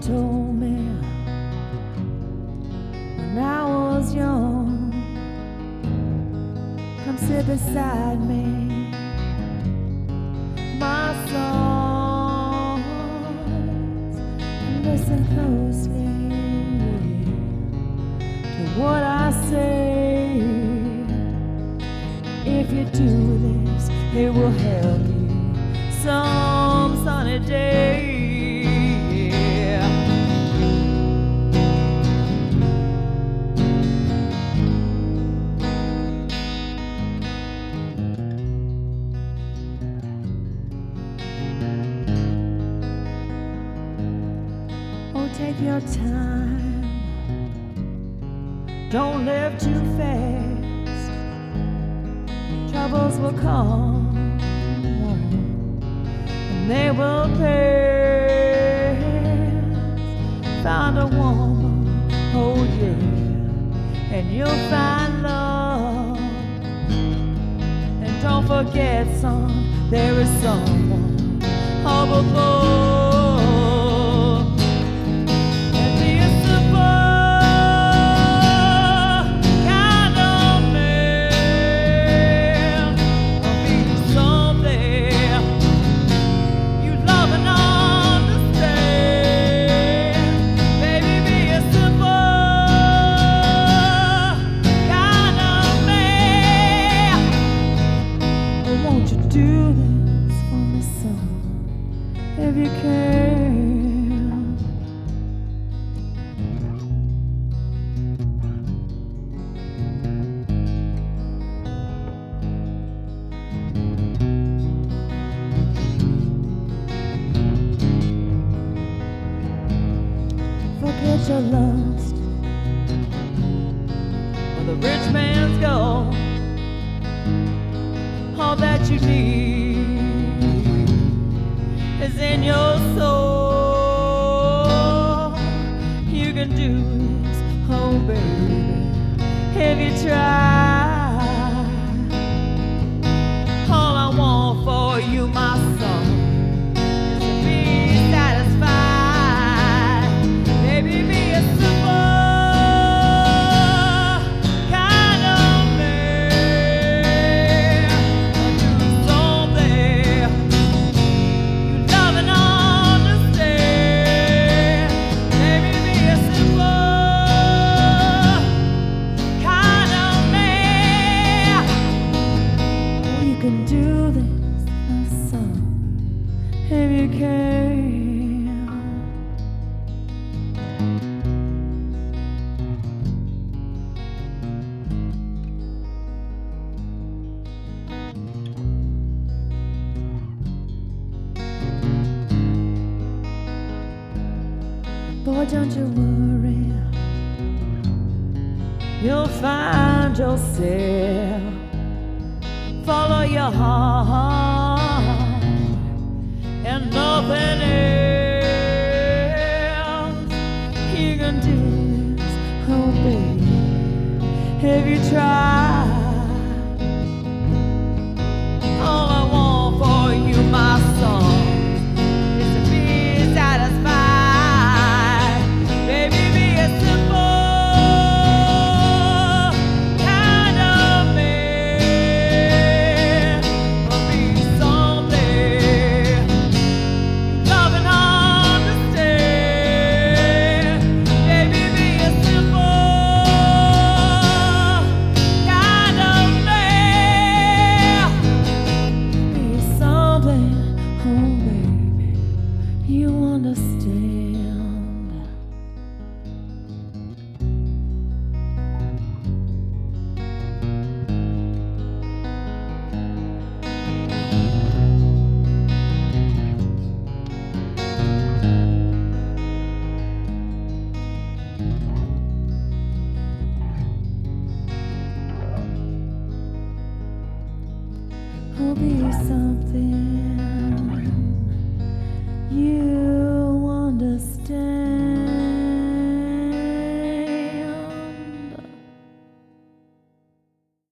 told me when I was young, come sit beside me, my songs, and listen closely to what I say. If you do this, it will help you some sunny day. Oh, take your time, don't live too fast. Troubles will come and they will pass. Find a woman, oh yeah, and you'll find love. And don't forget, son, there is someone up above. Won't you do this for me, son, if you can? Forget your lust for the rich man's gold. All that you need is in your soul. You can do this, oh baby, if you try. All I want for you, my son, is to be satisfied. Baby, be a simple can do this, my son, if you can. Boy, don't you worry, you'll find yourself. Follow your heart and nothing else. You can do this, oh baby, if you try.